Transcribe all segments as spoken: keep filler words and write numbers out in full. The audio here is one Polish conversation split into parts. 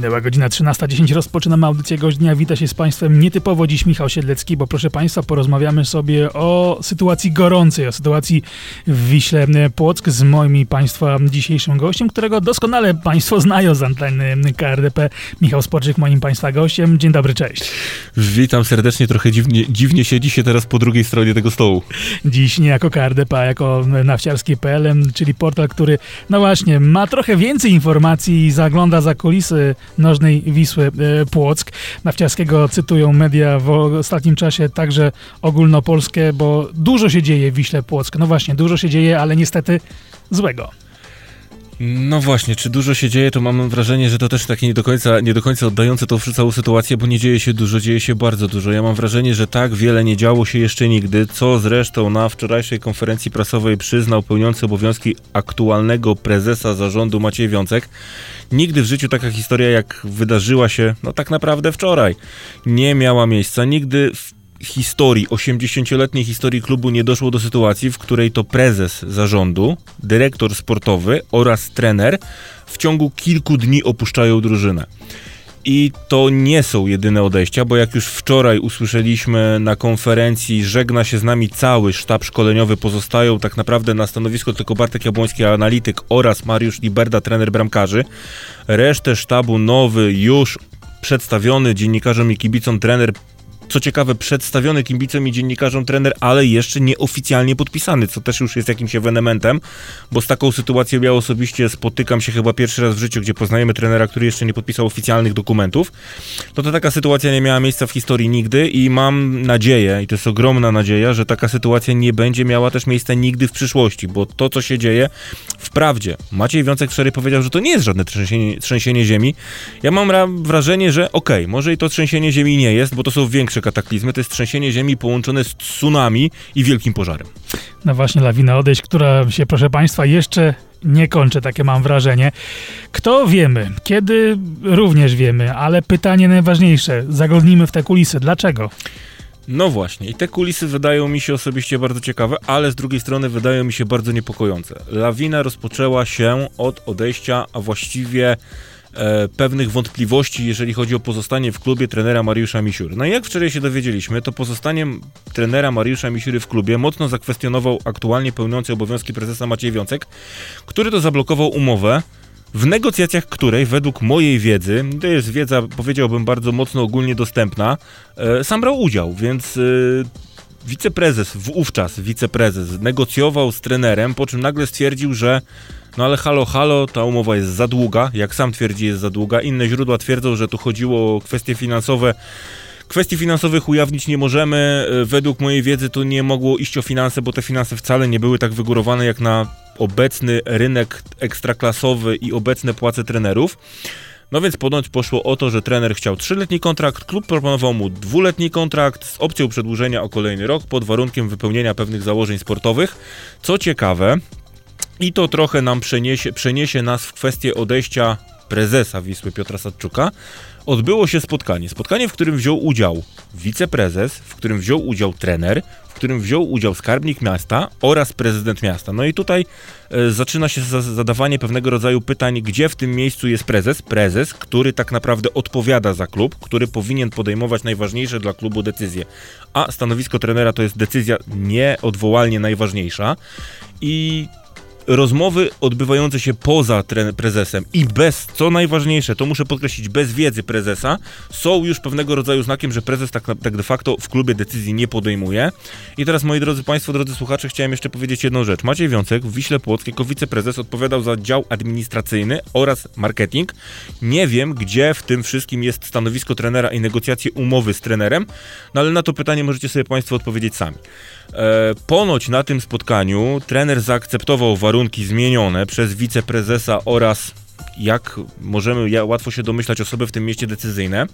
Minęła godzina trzynasta dziesięć, rozpoczynamy audycję Gość Dnia. Wita się z Państwem nietypowo dziś Michał Siedlecki, bo proszę Państwa, porozmawiamy sobie o sytuacji gorącej, o sytuacji w Wiśle Płock z moim i Państwa dzisiejszym gościem, którego doskonale Państwo znają z anteny K R D P. Michał Sporczyk, moim Państwa gościem. Dzień dobry, cześć. Witam serdecznie, trochę dziwnie, dziwnie siedzi się teraz po drugiej stronie tego stołu. Dziś nie jako K R D P, a jako nawciarskie kropka p l, czyli portal, który, no właśnie, ma trochę więcej informacji i zagląda za kulisy nożnej Wisły Płock. Nawciarskiego cytują media w ostatnim czasie, także ogólnopolskie, bo dużo się dzieje w Wiśle Płock. No właśnie, dużo się dzieje, ale niestety złego. No właśnie, czy dużo się dzieje, to mam wrażenie, że to też takie nie do końca, nie do końca oddające tą całą sytuację, bo nie dzieje się dużo, dzieje się bardzo dużo. Ja mam wrażenie, że tak wiele nie działo się jeszcze nigdy, co zresztą na wczorajszej konferencji prasowej przyznał pełniący obowiązki aktualnego prezesa zarządu Maciej Wiącek. Nigdy w życiu taka historia, jak wydarzyła się, no tak naprawdę wczoraj, nie miała miejsca. Nigdy w historii, osiemdziesięcioletniej historii klubu nie doszło do sytuacji, w której to prezes zarządu, dyrektor sportowy oraz trener w ciągu kilku dni opuszczają drużynę. I to nie są jedyne odejścia, bo jak już wczoraj usłyszeliśmy na konferencji, żegna się z nami cały sztab szkoleniowy, pozostają tak naprawdę na stanowisku tylko Bartek Jabłoński, analityk, oraz Mariusz Liberda, trener bramkarzy. Resztę sztabu nowy, już przedstawiony dziennikarzom i kibicom trener, co ciekawe, przedstawiony kibicom i dziennikarzom trener, ale jeszcze nieoficjalnie podpisany, co też już jest jakimś ewenementem, bo z taką sytuacją ja osobiście spotykam się chyba pierwszy raz w życiu, gdzie poznajemy trenera, który jeszcze nie podpisał oficjalnych dokumentów. No to taka sytuacja nie miała miejsca w historii nigdy i mam nadzieję, i to jest ogromna nadzieja, że taka sytuacja nie będzie miała też miejsca nigdy w przyszłości, bo to, co się dzieje, wprawdzie Maciej Wiącek wczoraj powiedział, że to nie jest żadne trzęsienie, trzęsienie ziemi. Ja mam wrażenie, że okej, okay, może i to trzęsienie ziemi nie jest, bo to są większe kataklizmy, to jest trzęsienie ziemi połączone z tsunami i wielkim pożarem. No właśnie, lawina odejść, która się, proszę Państwa, jeszcze nie kończy, takie mam wrażenie. Kto wiemy, kiedy również wiemy, ale pytanie najważniejsze, zaglądnijmy w te kulisy. Dlaczego? No właśnie, i te kulisy wydają mi się osobiście bardzo ciekawe, ale z drugiej strony wydają mi się bardzo niepokojące. Lawina rozpoczęła się od odejścia, a właściwie E, pewnych wątpliwości, jeżeli chodzi o pozostanie w klubie trenera Mariusza Misiury. No i jak wczoraj się dowiedzieliśmy, to pozostaniem trenera Mariusza Misiury w klubie mocno zakwestionował aktualnie pełniący obowiązki prezesa Maciej Wiącek, który to zablokował umowę, w negocjacjach której, według mojej wiedzy, to jest wiedza, powiedziałbym, bardzo mocno ogólnie dostępna, e, sam brał udział, więc e, wiceprezes, wówczas wiceprezes, negocjował z trenerem, po czym nagle stwierdził, że no ale halo, halo, ta umowa jest za długa, jak sam twierdzi, jest za długa. Inne źródła twierdzą, że tu chodziło o kwestie finansowe. Kwestii finansowych ujawnić nie możemy. Według mojej wiedzy to nie mogło iść o finanse, bo te finanse wcale nie były tak wygórowane jak na obecny rynek ekstraklasowy i obecne płace trenerów. No więc ponoć poszło o to, że trener chciał trzyletni kontrakt, klub proponował mu dwuletni kontrakt z opcją przedłużenia o kolejny rok pod warunkiem wypełnienia pewnych założeń sportowych. Co ciekawe, i to trochę nam przeniesie, przeniesie nas w kwestię odejścia prezesa Wisły Piotra Sadczuka. Odbyło się spotkanie. Spotkanie, w którym wziął udział wiceprezes, w którym wziął udział trener, w którym wziął udział skarbnik miasta oraz prezydent miasta. No i tutaj e, zaczyna się za, zadawanie pewnego rodzaju pytań, gdzie w tym miejscu jest prezes? Prezes, który tak naprawdę odpowiada za klub, który powinien podejmować najważniejsze dla klubu decyzje. A stanowisko trenera to jest decyzja nieodwołalnie najważniejsza. I rozmowy odbywające się poza tre- prezesem i bez, co najważniejsze, to muszę podkreślić, bez wiedzy prezesa, są już pewnego rodzaju znakiem, że prezes tak, tak de facto w klubie decyzji nie podejmuje. I teraz, moi drodzy Państwo, drodzy słuchacze, chciałem jeszcze powiedzieć jedną rzecz. Maciej Wiącek w Wiśle Płock jako wiceprezes odpowiadał za dział administracyjny oraz marketing. Nie wiem, gdzie w tym wszystkim jest stanowisko trenera i negocjacje umowy z trenerem, no ale na to pytanie możecie sobie Państwo odpowiedzieć sami. E, ponoć na tym spotkaniu trener zaakceptował warunki zmienione przez wiceprezesa oraz, jak możemy łatwo się domyślać, osoby w tym mieście decyzyjne.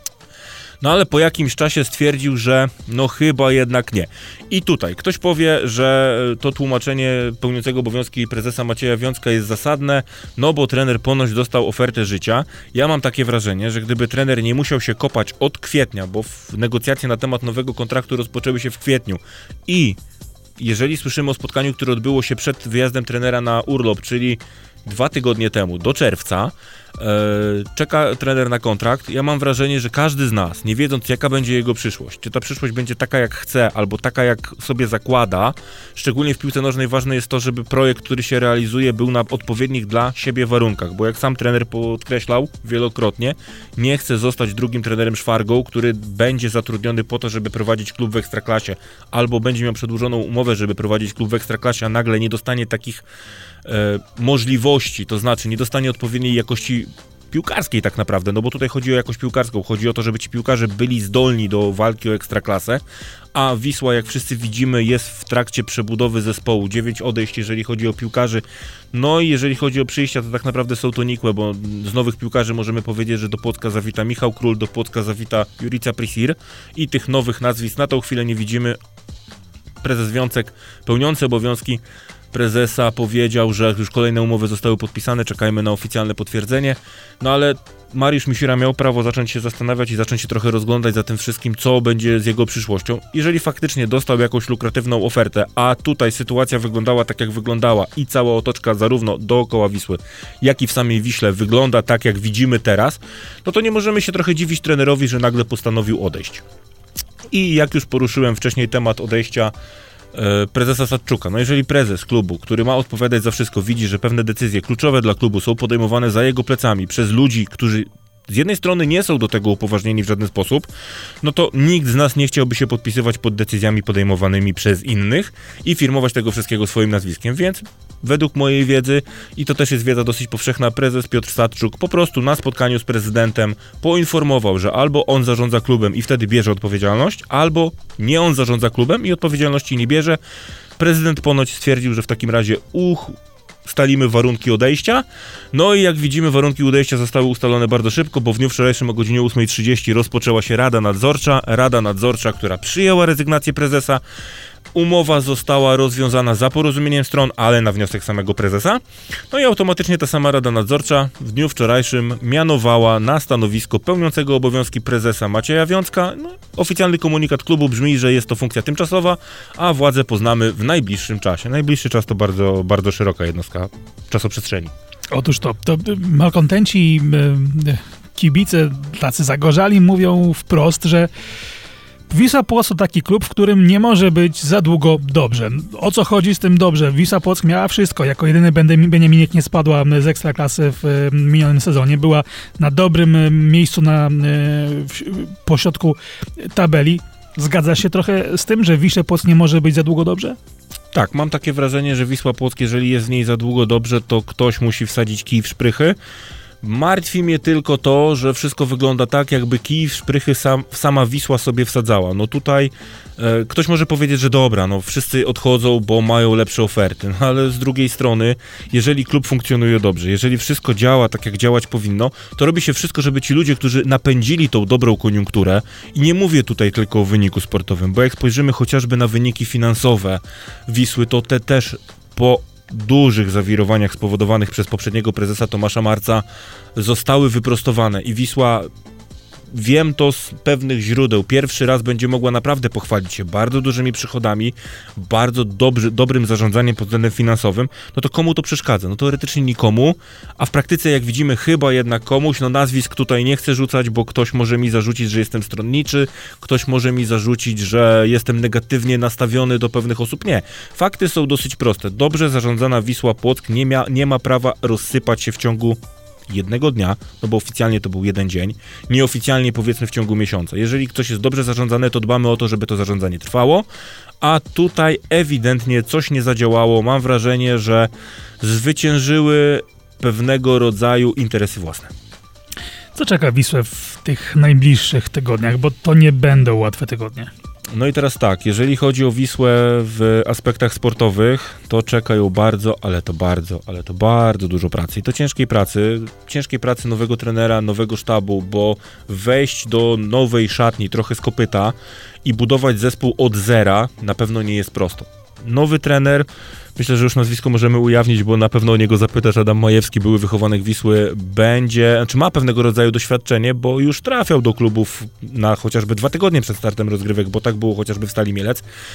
No ale po jakimś czasie stwierdził, że no chyba jednak nie. I tutaj ktoś powie, że to tłumaczenie pełniącego obowiązki prezesa Macieja Wiącka jest zasadne, no bo trener ponoć dostał ofertę życia. Ja mam takie wrażenie, że gdyby trener nie musiał się kopać od kwietnia, bo negocjacje na temat nowego kontraktu rozpoczęły się w kwietniu i jeżeli słyszymy o spotkaniu, które odbyło się przed wyjazdem trenera na urlop, czyli dwa tygodnie temu, do czerwca, czeka trener na kontrakt. Ja mam wrażenie, że każdy z nas, nie wiedząc jaka będzie jego przyszłość, czy ta przyszłość będzie taka jak chce, albo taka jak sobie zakłada, szczególnie w piłce nożnej ważne jest to, żeby projekt, który się realizuje, był na odpowiednich dla siebie warunkach, bo jak sam trener podkreślał wielokrotnie, nie chce zostać drugim trenerem szwargą, który będzie zatrudniony po to, żeby prowadzić klub w Ekstraklasie, albo będzie miał przedłużoną umowę, żeby prowadzić klub w Ekstraklasie, a nagle nie dostanie takich e, możliwości, to znaczy nie dostanie odpowiedniej jakości piłkarskiej tak naprawdę, no bo tutaj chodzi o jakość piłkarską, chodzi o to, żeby ci piłkarze byli zdolni do walki o Ekstraklasę, a Wisła, jak wszyscy widzimy, jest w trakcie przebudowy zespołu, dziewięć odejść, jeżeli chodzi o piłkarzy, no i jeżeli chodzi o przyjścia, to tak naprawdę są to nikłe, bo z nowych piłkarzy możemy powiedzieć, że do Płocka zawita Michał Król, do Płocka zawita Jurica Prisir i tych nowych nazwisk na tą chwilę nie widzimy. Prezes Wiącek, pełniący obowiązki prezesa, powiedział, że już kolejne umowy zostały podpisane, czekajmy na oficjalne potwierdzenie, no ale Mariusz Misira miał prawo zacząć się zastanawiać i zacząć się trochę rozglądać za tym wszystkim, co będzie z jego przyszłością. Jeżeli faktycznie dostał jakąś lukratywną ofertę, a tutaj sytuacja wyglądała tak, jak wyglądała i cała otoczka zarówno dookoła Wisły, jak i w samej Wiśle wygląda tak, jak widzimy teraz, no to nie możemy się trochę dziwić trenerowi, że nagle postanowił odejść. I jak już poruszyłem wcześniej temat odejścia prezesa Sadczuka. No jeżeli prezes klubu, który ma odpowiadać za wszystko, widzi, że pewne decyzje kluczowe dla klubu są podejmowane za jego plecami przez ludzi, którzy z jednej strony nie są do tego upoważnieni w żaden sposób, no to nikt z nas nie chciałby się podpisywać pod decyzjami podejmowanymi przez innych i firmować tego wszystkiego swoim nazwiskiem, więc według mojej wiedzy, i to też jest wiedza dosyć powszechna, prezes Piotr Sadczuk po prostu na spotkaniu z prezydentem poinformował, że albo on zarządza klubem i wtedy bierze odpowiedzialność, albo nie on zarządza klubem i odpowiedzialności nie bierze. Prezydent ponoć stwierdził, że w takim razie uch, ustalimy warunki odejścia. No i jak widzimy, warunki odejścia zostały ustalone bardzo szybko, bo w dniu wczorajszym o godzinie ósmej trzydzieści rozpoczęła się Rada Nadzorcza. Rada Nadzorcza, która przyjęła rezygnację prezesa. Umowa została rozwiązana za porozumieniem stron, ale na wniosek samego prezesa. No i automatycznie ta sama Rada Nadzorcza w dniu wczorajszym mianowała na stanowisko pełniącego obowiązki prezesa Macieja Wiącka. No, oficjalny komunikat klubu brzmi, że jest to funkcja tymczasowa, a władzę poznamy w najbliższym czasie. Najbliższy czas to bardzo, bardzo szeroka jednostka czasoprzestrzeni. Otóż to, to malkontenci, kibice, tacy zagorzali mówią wprost, że Wisła Płock to taki klub, w którym nie może być za długo dobrze. O co chodzi z tym dobrze? Wisła Płock miała wszystko. Jako jedyny Beniaminek nie spadła z Ekstraklasy w minionym sezonie. Była na dobrym miejscu na pośrodku tabeli. Zgadza się trochę z tym, że Wiśle Płock nie może być za długo dobrze? Tak, mam takie wrażenie, że Wisła Płock, jeżeli jest w niej za długo dobrze, to ktoś musi wsadzić kij w szprychy. Martwi mnie tylko to, że wszystko wygląda tak, jakby kij w szprychy sam, sama Wisła sobie wsadzała. No tutaj e, ktoś może powiedzieć, że dobra, no wszyscy odchodzą, bo mają lepsze oferty, no ale z drugiej strony, jeżeli klub funkcjonuje dobrze, jeżeli wszystko działa tak, jak działać powinno, to robi się wszystko, żeby ci ludzie, którzy napędzili tą dobrą koniunkturę, i nie mówię tutaj tylko o wyniku sportowym, bo jak spojrzymy chociażby na wyniki finansowe Wisły, to te też po dużych zawirowaniach spowodowanych przez poprzedniego prezesa Tomasza Marca zostały wyprostowane i Wisła, wiem to z pewnych źródeł, pierwszy raz będzie mogła naprawdę pochwalić się bardzo dużymi przychodami, bardzo dobry, dobrym zarządzaniem pod względem finansowym. No to komu to przeszkadza? No teoretycznie nikomu, a w praktyce, jak widzimy, chyba jednak komuś. No nazwisk tutaj nie chcę rzucać, bo ktoś może mi zarzucić, że jestem stronniczy, ktoś może mi zarzucić, że jestem negatywnie nastawiony do pewnych osób. Nie. Fakty są dosyć proste. Dobrze zarządzana Wisła Płock nie, mia, nie ma prawa rozsypać się w ciągu jednego dnia, no bo oficjalnie to był jeden dzień, nieoficjalnie powiedzmy w ciągu miesiąca. Jeżeli coś jest dobrze zarządzane, to dbamy o to, żeby to zarządzanie trwało, a tutaj ewidentnie coś nie zadziałało. Mam wrażenie, że zwyciężyły pewnego rodzaju interesy własne. Co czeka Wisłę w tych najbliższych tygodniach, bo to nie będą łatwe tygodnie. No i teraz tak, jeżeli chodzi o Wisłę w aspektach sportowych, to czeka ją bardzo, ale to bardzo, ale to bardzo dużo pracy. I to ciężkiej pracy, ciężkiej pracy nowego trenera, nowego sztabu, bo wejść do nowej szatni trochę z kopyta i budować zespół od zera na pewno nie jest prosto. Nowy trener, myślę, że już nazwisko możemy ujawnić, bo na pewno o niego zapytasz, Adam Majewski, były wychowanek Wisły, będzie, znaczy ma pewnego rodzaju doświadczenie, bo już trafiał do klubów na chociażby dwa tygodnie przed startem rozgrywek, bo tak było chociażby w Stali Mielec,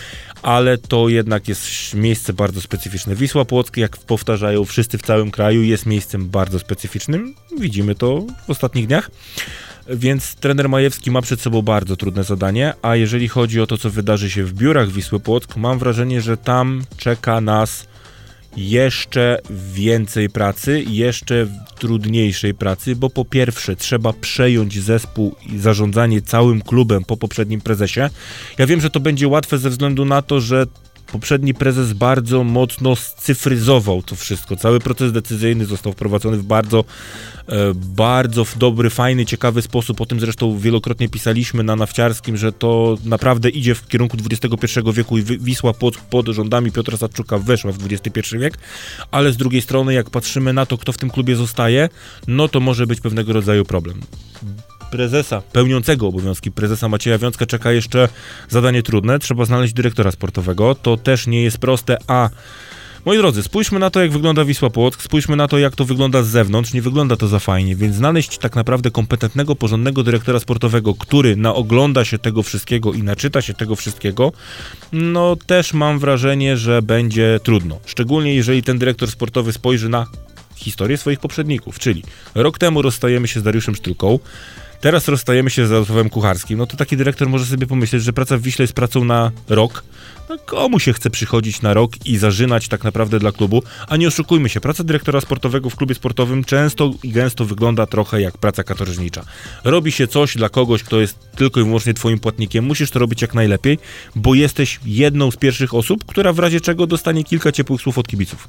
ale to jednak jest miejsce bardzo specyficzne. Wisła Płock, jak powtarzają wszyscy w całym kraju, jest miejscem bardzo specyficznym. Widzimy to w ostatnich dniach. Więc trener Majewski ma przed sobą bardzo trudne zadanie, a jeżeli chodzi o to, co wydarzy się w biurach Wisły Płock, mam wrażenie, że tam czeka nas jeszcze więcej pracy, jeszcze trudniejszej pracy, bo po pierwsze trzeba przejąć zespół i zarządzanie całym klubem po poprzednim prezesie. Ja wiem, że to będzie łatwe ze względu na to, że poprzedni prezes bardzo mocno scyfryzował to wszystko. Cały proces decyzyjny został wprowadzony w bardzo, e, bardzo dobry, fajny, ciekawy sposób. O tym zresztą wielokrotnie pisaliśmy na Nawciarskim, że to naprawdę idzie w kierunku dwudziestego pierwszego wieku i Wisła Płock pod rządami Piotra Sadczuka weszła w dwudziesty pierwszy wiek, ale z drugiej strony, jak patrzymy na to, kto w tym klubie zostaje, no to może być pewnego rodzaju problem. Prezesa, pełniącego obowiązki prezesa Macieja Wiącka czeka jeszcze zadanie trudne. Trzeba znaleźć dyrektora sportowego. To też nie jest proste, a moi drodzy, spójrzmy na to, jak wygląda Wisła Płock, spójrzmy na to, jak to wygląda z zewnątrz. Nie wygląda to za fajnie, więc znaleźć tak naprawdę kompetentnego, porządnego dyrektora sportowego, który naogląda się tego wszystkiego i naczyta się tego wszystkiego, no też mam wrażenie, że będzie trudno. Szczególnie jeżeli ten dyrektor sportowy spojrzy na historię swoich poprzedników, czyli rok temu rozstajemy się z Dariuszem Sztylką, teraz rozstajemy się z Jarosławem Kucharskim. No to taki dyrektor może sobie pomyśleć, że praca w Wiśle jest pracą na rok. No komu się chce przychodzić na rok i zażynać tak naprawdę dla klubu? A nie oszukujmy się, praca dyrektora sportowego w klubie sportowym często i gęsto wygląda trochę jak praca katorżnicza. Robi się coś dla kogoś, kto jest tylko i wyłącznie twoim płatnikiem. Musisz to robić jak najlepiej, bo jesteś jedną z pierwszych osób, która w razie czego dostanie kilka ciepłych słów od kibiców.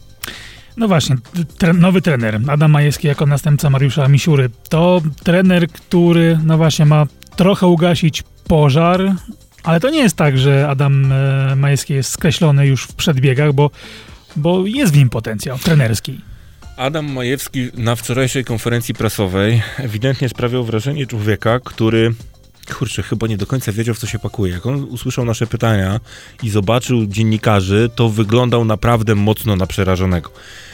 No właśnie, tre- nowy trener, Adam Majewski jako następca Mariusza Misiury. To trener, który no właśnie ma trochę ugasić pożar, ale to nie jest tak, że Adam e, Majewski jest skreślony już w przedbiegach, bo, bo jest w nim potencjał trenerski. Adam Majewski na wczorajszej konferencji prasowej ewidentnie sprawiał wrażenie człowieka, który kurczę, chyba nie do końca wiedział, w co się pakuje. Jak on usłyszał nasze pytania i zobaczył dziennikarzy, to wyglądał naprawdę mocno na przerażonego.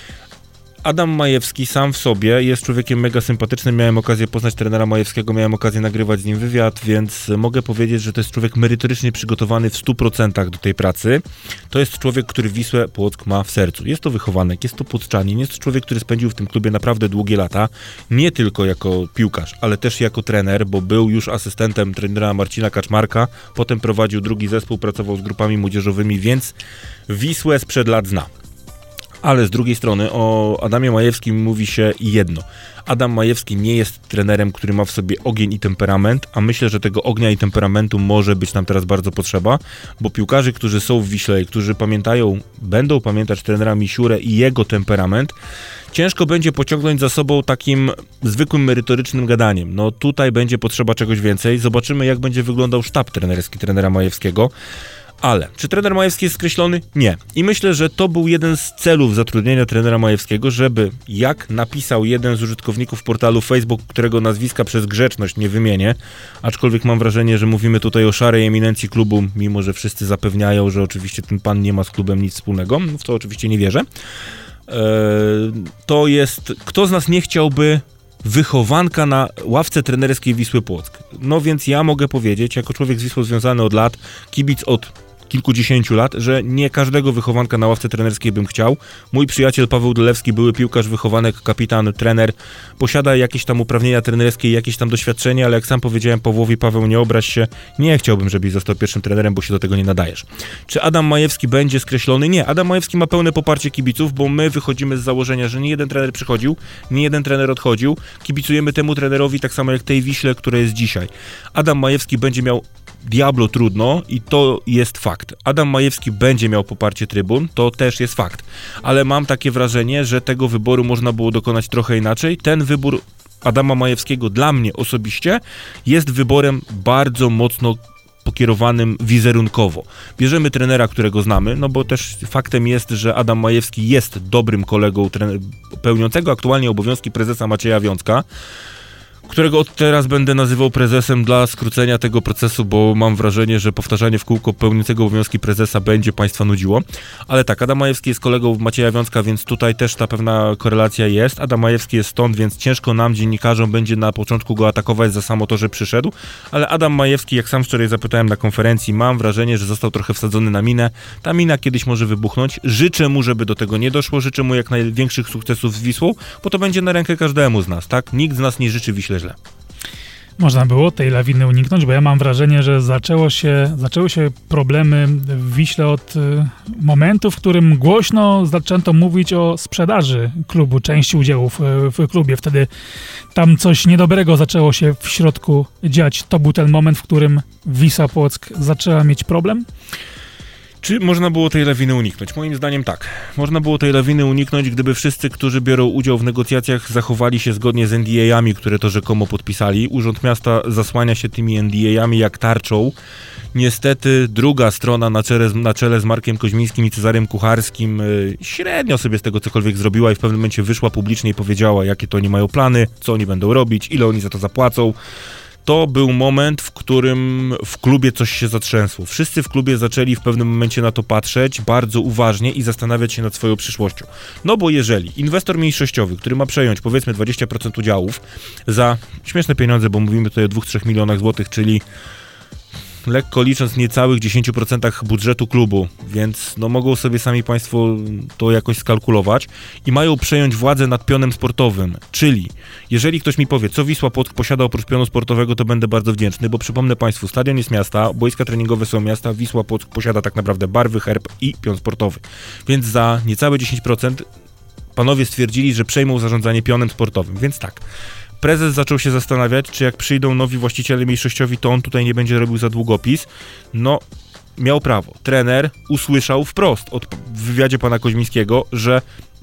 Adam Majewski sam w sobie jest człowiekiem mega sympatycznym. Miałem okazję poznać trenera Majewskiego, miałem okazję nagrywać z nim wywiad, więc mogę powiedzieć, że to jest człowiek merytorycznie przygotowany w stu procentach do tej pracy. To jest człowiek, który Wisłę Płock ma w sercu. Jest to wychowanek, jest to płocczanin, jest to człowiek, który spędził w tym klubie naprawdę długie lata. Nie tylko jako piłkarz, ale też jako trener, bo był już asystentem trenera Marcina Kaczmarka, potem prowadził drugi zespół, pracował z grupami młodzieżowymi, więc Wisłę sprzed lat zna. Ale z drugiej strony o Adamie Majewskim mówi się jedno. Adam Majewski nie jest trenerem, który ma w sobie ogień i temperament, a myślę, że tego ognia i temperamentu może być nam teraz bardzo potrzeba, bo piłkarze, którzy są w Wiśle, którzy pamiętają, będą pamiętać trenera Misiurę i jego temperament, ciężko będzie pociągnąć za sobą takim zwykłym merytorycznym gadaniem. No tutaj będzie potrzeba czegoś więcej. Zobaczymy, jak będzie wyglądał sztab trenerski trenera Majewskiego. Ale czy trener Majewski jest skreślony? Nie. I myślę, że to był jeden z celów zatrudnienia trenera Majewskiego, żeby, jak napisał jeden z użytkowników portalu Facebook, którego nazwiska przez grzeczność nie wymienię, aczkolwiek mam wrażenie, że mówimy tutaj o szarej eminencji klubu, mimo że wszyscy zapewniają, że oczywiście ten pan nie ma z klubem nic wspólnego, w to oczywiście nie wierzę. Eee, to jest, kto z nas nie chciałby wychowanka na ławce trenerskiej Wisły Płock? No więc ja mogę powiedzieć, jako człowiek z Wisłą związany od lat, kibic od kilkudziesięciu lat, że nie każdego wychowanka na ławce trenerskiej bym chciał. Mój przyjaciel Paweł Dolewski, były piłkarz, wychowanek, kapitan, trener, posiada jakieś tam uprawnienia trenerskie, jakieś tam doświadczenie, ale jak sam powiedziałem Pawłowi, Paweł, nie obraź się, nie chciałbym, żebyś został pierwszym trenerem, bo się do tego nie nadajesz. Czy Adam Majewski będzie skreślony? Nie. Adam Majewski ma pełne poparcie kibiców, bo my wychodzimy z założenia, że nie jeden trener przychodził, nie jeden trener odchodził. Kibicujemy temu trenerowi tak samo jak tej Wiśle, która jest dzisiaj. Adam Majewski będzie miał diablo trudno i to jest fakt. Adam Majewski będzie miał poparcie trybun, to też jest fakt. Ale mam takie wrażenie, że tego wyboru można było dokonać trochę inaczej. Ten wybór Adama Majewskiego dla mnie osobiście jest wyborem bardzo mocno pokierowanym wizerunkowo. Bierzemy trenera, którego znamy, no bo też faktem jest, że Adam Majewski jest dobrym kolegą trener, pełniącego aktualnie obowiązki prezesa Macieja Wiącka, którego od teraz będę nazywał prezesem dla skrócenia tego procesu, bo mam wrażenie, że powtarzanie w kółko pełniącego obowiązki prezesa będzie państwa nudziło. Ale tak, Adam Majewski jest kolegą Macieja Wiązka, więc tutaj też ta pewna korelacja jest. Adam Majewski jest stąd, więc ciężko nam, dziennikarzom, będzie na początku go atakować za samo to, że przyszedł. Ale Adam Majewski, jak sam wczoraj zapytałem na konferencji, mam wrażenie, że został trochę wsadzony na minę. Ta mina kiedyś może wybuchnąć. Życzę mu, żeby do tego nie doszło. Życzę mu jak największych sukcesów z Wisłą, bo to będzie na rękę każdemu z nas, tak? Nikt z nas nie życzy Wiśle źle. Można było tej lawiny uniknąć, bo ja mam wrażenie, że zaczęło się, zaczęły się problemy w Wiśle od y, momentu, w którym głośno zaczęto mówić o sprzedaży klubu, części udziałów y, w klubie. Wtedy tam coś niedobrego zaczęło się w środku dziać. To był ten moment, w którym Wisła Płock zaczęła mieć problem? Czy można było tej lawiny uniknąć? Moim zdaniem tak. Można było tej lawiny uniknąć, gdyby wszyscy, którzy biorą udział w negocjacjach, zachowali się zgodnie z N D A-ami, które to rzekomo podpisali. Urząd Miasta zasłania się tymi N D A-ami jak tarczą. Niestety druga strona na czele, na czele z Markiem Koźmińskim i Cezarym Kucharskim yy, średnio sobie z tego cokolwiek zrobiła i w pewnym momencie wyszła publicznie i powiedziała, jakie to oni mają plany, co oni będą robić, ile oni za to zapłacą. To był moment, w którym w klubie coś się zatrzęsło. Wszyscy w klubie zaczęli w pewnym momencie na to patrzeć bardzo uważnie i zastanawiać się nad swoją przyszłością. No bo jeżeli inwestor mniejszościowy, który ma przejąć powiedzmy dwadzieścia procent udziałów za śmieszne pieniądze, bo mówimy tutaj o dwóch do trzech milionach złotych, czyli lekko licząc niecałych dziesięć procent budżetu klubu, więc no mogą sobie sami państwo to jakoś skalkulować i mają przejąć władzę nad pionem sportowym, czyli jeżeli ktoś mi powie, co Wisła Płock posiada oprócz pionu sportowego, to będę bardzo wdzięczny, bo przypomnę państwu, stadion jest miasta, boiska treningowe są miasta, Wisła Płock posiada tak naprawdę barwy, herb i pion sportowy, więc za niecałe dziesięć procent panowie stwierdzili, że przejmą zarządzanie pionem sportowym, więc tak. Prezes zaczął się zastanawiać, czy jak przyjdą nowi właściciele mniejszościowi, to on tutaj nie będzie robił za długopis. No, miał prawo. Trener usłyszał wprost od, w wywiadzie pana Koźmińskiego, że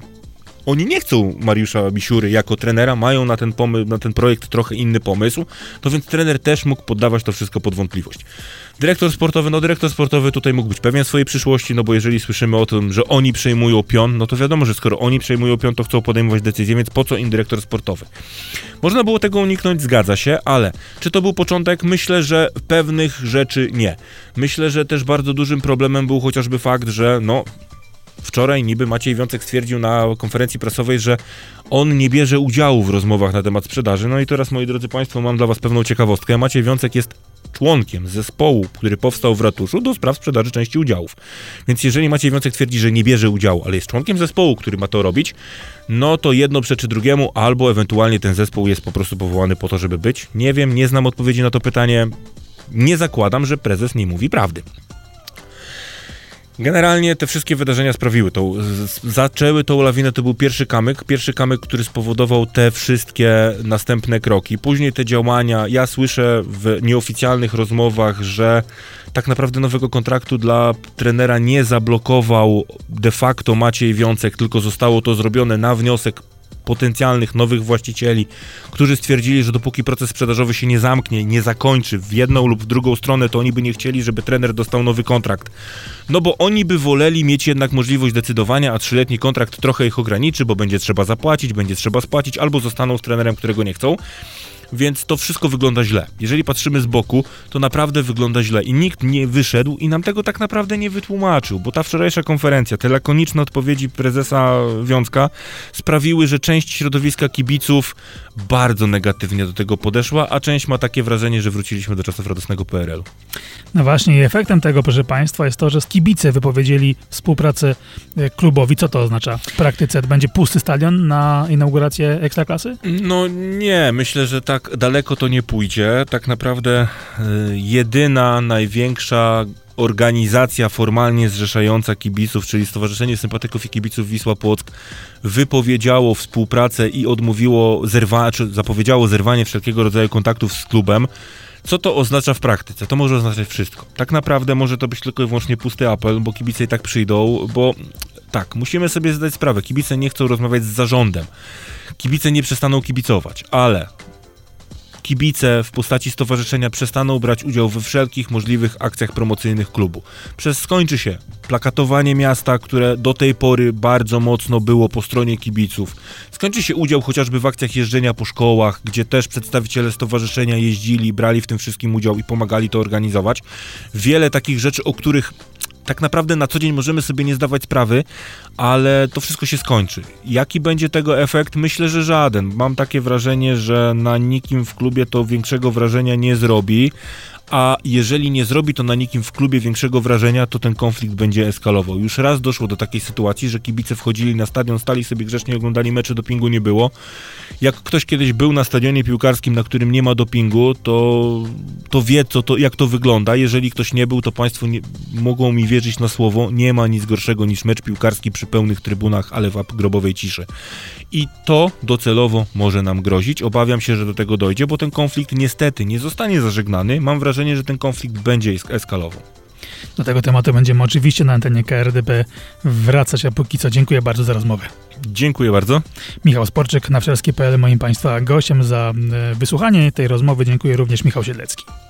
oni nie chcą Mariusza Misiury jako trenera, mają na ten, pomy- na ten projekt trochę inny pomysł, to więc trener też mógł poddawać to wszystko pod wątpliwość. Dyrektor sportowy, no dyrektor sportowy tutaj mógł być pewien swojej przyszłości, no bo jeżeli słyszymy o tym, że oni przejmują pion, no to wiadomo, że skoro oni przejmują pion, to chcą podejmować decyzje, więc po co im dyrektor sportowy? Można było tego uniknąć, zgadza się, ale czy to był początek? Myślę, że pewnych rzeczy nie. Myślę, że też bardzo dużym problemem był chociażby fakt, że no wczoraj niby Maciej Wiącek stwierdził na konferencji prasowej, że on nie bierze udziału w rozmowach na temat sprzedaży. No i teraz, moi drodzy państwo, mam dla was pewną ciekawostkę. Maciej Wiącek jest członkiem zespołu, który powstał w ratuszu do spraw sprzedaży części udziałów. Więc jeżeli Maciej Wiącek twierdzi, że nie bierze udziału, ale jest członkiem zespołu, który ma to robić, no to jedno przeczy drugiemu, albo ewentualnie ten zespół jest po prostu powołany po to, żeby być. Nie wiem, nie znam odpowiedzi na to pytanie. Nie zakładam, że prezes nie mówi prawdy. Generalnie te wszystkie wydarzenia sprawiły tą, z, zaczęły tą lawinę, to był pierwszy kamyk, pierwszy kamyk, który spowodował te wszystkie następne kroki. Później te działania, ja słyszę w nieoficjalnych rozmowach, że tak naprawdę nowego kontraktu dla trenera nie zablokował de facto Maciej Wiącek, tylko zostało to zrobione na wniosek potencjalnych nowych właścicieli, którzy stwierdzili, że dopóki proces sprzedażowy się nie zamknie, nie zakończy w jedną lub w drugą stronę, to oni by nie chcieli, żeby trener dostał nowy kontrakt. No bo oni by woleli mieć jednak możliwość decydowania, a trzyletni kontrakt trochę ich ograniczy, bo będzie trzeba zapłacić, będzie trzeba spłacić, albo zostaną z trenerem, którego nie chcą. Więc to wszystko wygląda źle. Jeżeli patrzymy z boku, to naprawdę wygląda źle i nikt nie wyszedł i nam tego tak naprawdę nie wytłumaczył, bo ta wczorajsza konferencja, te lakoniczne odpowiedzi prezesa Wiącka sprawiły, że część środowiska kibiców bardzo negatywnie do tego podeszła, a część ma takie wrażenie, że wróciliśmy do czasów radosnego P R L u. No właśnie i efektem tego, proszę państwa, jest to, że kibice wypowiedzieli współpracę klubowi. Co to oznacza w praktyce? Będzie pusty stadion na inaugurację Ekstraklasy? No nie, myślę, że tak daleko to nie pójdzie. Tak naprawdę y, jedyna, największa organizacja formalnie zrzeszająca kibiców, czyli Stowarzyszenie Sympatyków i Kibiców Wisła Płock, wypowiedziało współpracę i odmówiło zerwa, czy zapowiedziało zerwanie wszelkiego rodzaju kontaktów z klubem. Co to oznacza w praktyce? To może oznaczać wszystko. Tak naprawdę może to być tylko i wyłącznie pusty apel, bo kibice i tak przyjdą, bo tak, musimy sobie zdać sprawę, kibice nie chcą rozmawiać z zarządem. Kibice nie przestaną kibicować, ale kibice w postaci stowarzyszenia przestaną brać udział we wszelkich możliwych akcjach promocyjnych klubu. Przez skończy się plakatowanie miasta, które do tej pory bardzo mocno było po stronie kibiców. Skończy się udział chociażby w akcjach jeżdżenia po szkołach, gdzie też przedstawiciele stowarzyszenia jeździli, brali w tym wszystkim udział i pomagali to organizować. Wiele takich rzeczy, o których tak naprawdę na co dzień możemy sobie nie zdawać sprawy, ale to wszystko się skończy. Jaki będzie tego efekt? Myślę, że żaden. Mam takie wrażenie, że na nikim w klubie to większego wrażenia nie zrobi, a jeżeli nie zrobi to na nikim w klubie większego wrażenia, to ten konflikt będzie eskalował. Już raz doszło do takiej sytuacji, że kibice wchodzili na stadion, stali sobie grzecznie, oglądali mecze, dopingu nie było. Jak ktoś kiedyś był na stadionie piłkarskim, na którym nie ma dopingu, to, to wie, co to, jak to wygląda. Jeżeli ktoś nie był, to państwo nie, mogą mi wierzyć na słowo, nie ma nic gorszego niż mecz piłkarski przy pełnych trybunach, ale w grobowej ciszy. I to docelowo może nam grozić. Obawiam się, że do tego dojdzie, bo ten konflikt niestety nie zostanie zażegnany. Mam wrażenie, że ten konflikt będzie eskalował. Do tego tematu będziemy oczywiście na antenie K R D P wracać, a póki co dziękuję bardzo za rozmowę. Dziękuję bardzo. Michał Sporczyk, nawciarskie kropka p l, moim Państwa gościem. Za wysłuchanie tej rozmowy dziękuję również Michał Siedlecki.